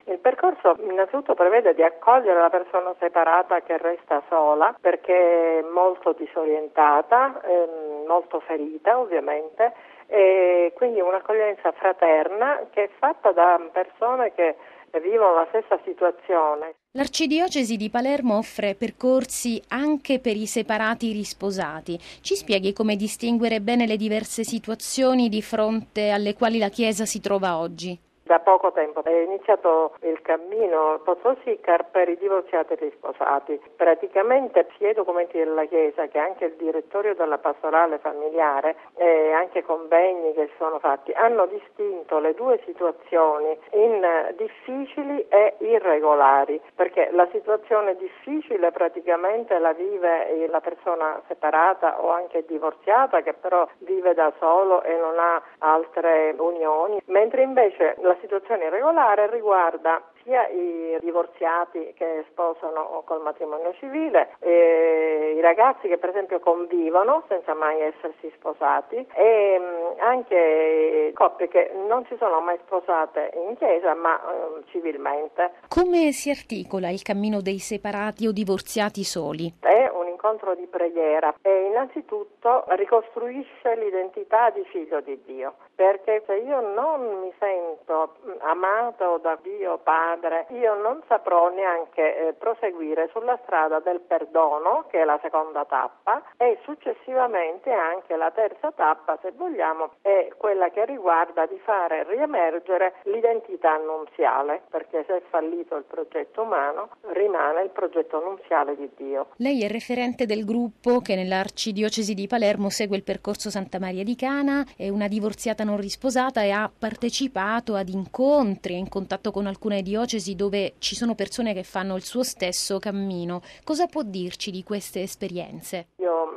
Il percorso innanzitutto prevede di accogliere la persona separata che resta sola perché è molto disorientata, molto ferita ovviamente, e quindi un'accoglienza fraterna che è fatta da persone che vivono la stessa situazione. L'Arcidiocesi di Palermo offre percorsi anche per i separati risposati. Ci spieghi come distinguere bene le diverse situazioni di fronte alle quali la Chiesa si trova oggi? Da poco tempo è iniziato il cammino Pozzosicar per i divorziati e risposati. Praticamente sia i documenti della Chiesa che anche il direttorio della pastorale familiare e anche convegni che sono fatti hanno distinto le due situazioni in difficili e irregolari, perché la situazione difficile praticamente la vive la persona separata o anche divorziata che però vive da solo e non ha altre unioni, mentre invece la situazione irregolare riguarda sia i divorziati che sposano col matrimonio civile, i ragazzi che per esempio convivono senza mai essersi sposati e anche coppie che non si sono mai sposate in chiesa ma civilmente. Come si articola il cammino dei separati o divorziati soli? È un incontro di preghiera e innanzitutto ricostruisce l'identità di figlio di Dio, perché se io non mi sento amato da Dio Padre, io non saprò neanche proseguire sulla strada del perdono, che è la seconda tappa, e successivamente anche la terza tappa, se vogliamo, è quella che riguarda di fare riemergere l'identità nunziale, perché se è fallito il progetto umano, rimane il progetto nunziale di Dio. Lei è referente del gruppo che nell'Arcidiocesi di Palermo segue il percorso Santa Maria di Cana, è una divorziata non risposata e ha partecipato ad incontri, è in contatto con alcune diocesi dove ci sono persone che fanno il suo stesso cammino. Cosa può dirci di queste esperienze?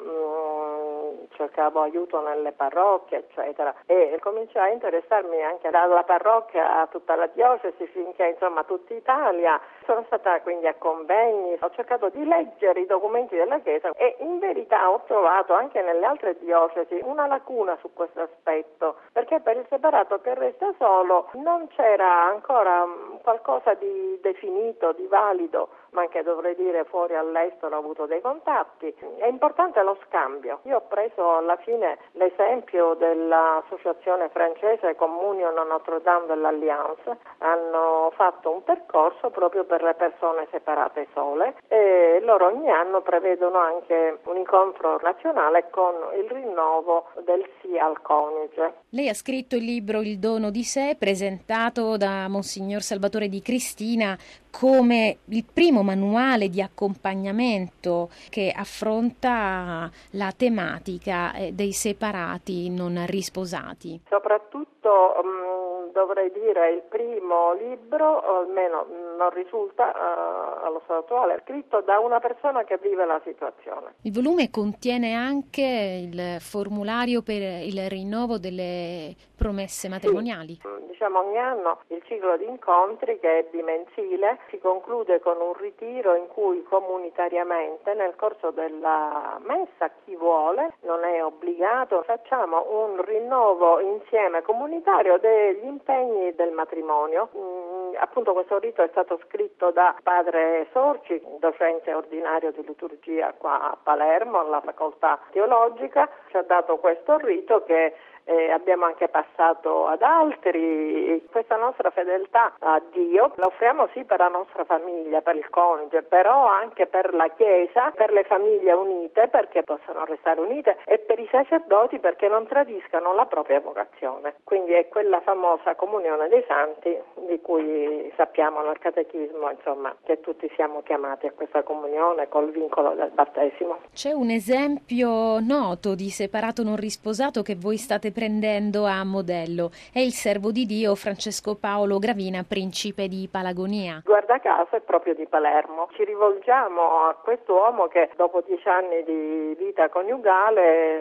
Cercavo aiuto nelle parrocchie, eccetera, e cominciai a interessarmi anche dalla parrocchia a tutta la diocesi finché insomma tutta Italia. Sono stata quindi a convegni, ho cercato di leggere i documenti della Chiesa e in verità ho trovato anche nelle altre diocesi una lacuna su questo aspetto, perché per il separato che resta solo non c'era ancora qualcosa di definito, di valido, ma anche dovrei dire fuori all'estero ho avuto dei contatti. È importante lo scambio. Io ho preso alla fine l'esempio dell'associazione francese Communion Notre Dame de l'Alliance. Hanno fatto un percorso proprio per le persone separate sole e loro ogni anno prevedono anche un incontro nazionale con il rinnovo del sì al coniuge. Lei ha scritto il libro Il dono di sé, presentato da Monsignor Salvatore Di Cristina come il primo manuale di accompagnamento che affronta la tematica dei separati non risposati. Soprattutto dovrei dire il primo libro, o almeno non risulta allo stato attuale, scritto da una persona che vive la situazione. Il volume contiene anche il formulario per il rinnovo delle promesse matrimoniali. Sì. Diciamo ogni anno il ciclo di incontri, che è bimensile, si conclude con un ritiro in cui comunitariamente nel corso della messa chi vuole, non è obbligato, facciamo un rinnovo insieme comunitario degli impegni del matrimonio. Appunto questo rito è stato scritto da padre Sorci, docente ordinario di liturgia qua a Palermo, alla facoltà teologica, ci ha dato questo rito che abbiamo anche passato ad altri. Questa nostra fedeltà a Dio la offriamo sì per la nostra famiglia, per il coniuge, però anche per la Chiesa, per le famiglie unite perché possano restare unite e per i sacerdoti perché non tradiscano la propria vocazione. Quindi è quella famosa comunione dei santi di cui sappiamo nel catechismo, insomma, che tutti siamo chiamati a questa comunione col vincolo del battesimo. C'è un esempio noto di separato non risposato che voi state prendendo a modello. È il servo di Dio Francesco Paolo Gravina, principe di Palagonia. Guarda caso è proprio di Palermo. Ci rivolgiamo a quest'uomo che dopo 10 anni di vita coniugale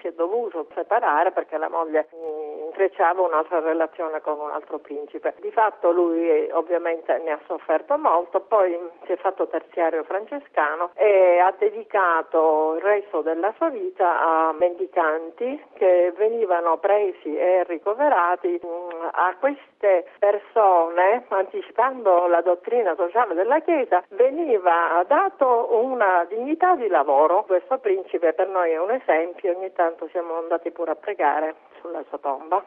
si è dovuto separare perché la moglie intrecciava un'altra relazione con un altro principe. Di fatto lui ovviamente ne ha sofferto molto, poi si è fatto terziario francescano e ha dedicato il resto della sua vita a mendicanti che venivano presi e ricoverati. A queste persone, anticipando la dottrina sociale della Chiesa, veniva dato una dignità di lavoro. Questo principe per noi è un esempio, ogni tanto siamo andati pure a pregare sulla sua tomba.